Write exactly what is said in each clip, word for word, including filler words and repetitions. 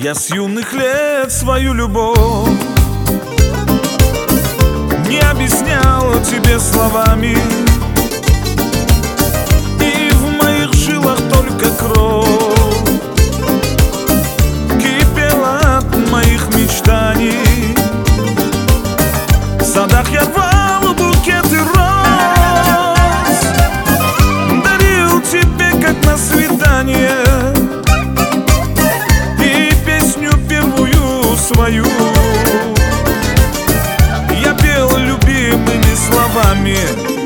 Я с юных лет свою любовь не объяснял тебе словами, и в моих жилах только кровь кипела от моих мечтаний. В садах я рвал букеты роз, дарил тебе как на свидание, и песню первую свою я пел любимыми словами.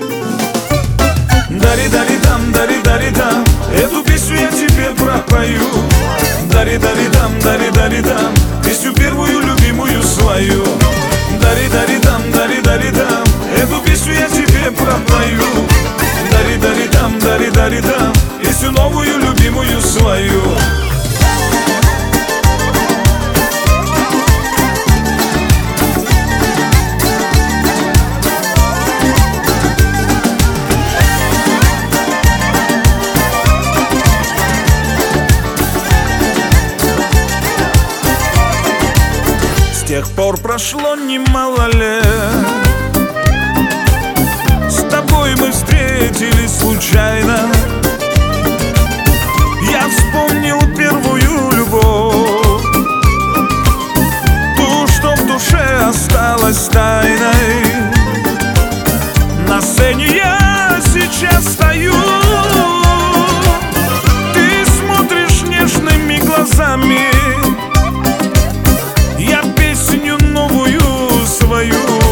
Дари, дари, дам, дари, дари, дам, эту песню я тебе пропою. Дари, дари, дам, дари, дари, дам, песню первую любимую свою. Дари, дари, дам, дари, дари, дам, эту песню я тебе пропою. Дари, дари, дам, дари, дари, дам, песню новую любимую свою. С тех пор прошло немало лет, с тобой мы встретились случайно. Я вспомнил первую любовь, ту, что в душе осталась тайной. На сцене я сейчас стою, ты смотришь нежными глазами, я песню новую свою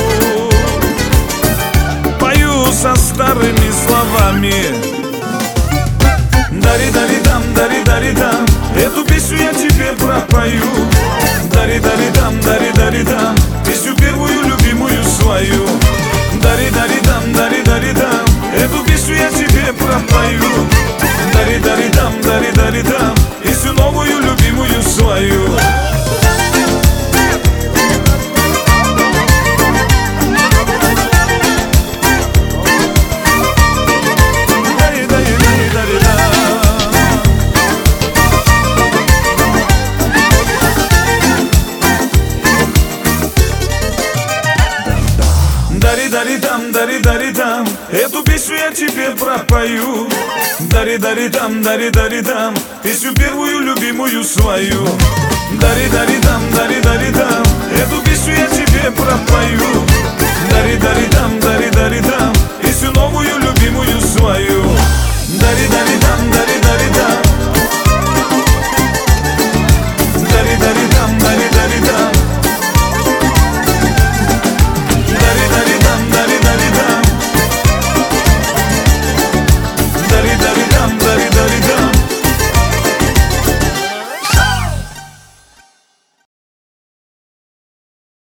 пою со старыми словами. Дари, дари, дам, дари, дари, дам, эту песню я тебе пропою. Дари, дари, дам, дари, дари, дам, песню первую любимую свою. Дари, дари, дам, дари, дари, дам, эту песню я тебе пропою. Дари, дари, дам, дари, дари, дам, песню новую любимую свою. Дари, дари, дам, дари, дари, дам, эту песню я тебе пропою. Дари, дари, дам, дари, дари, дам, песню первую любимую свою. Дари, дари, дам, дари.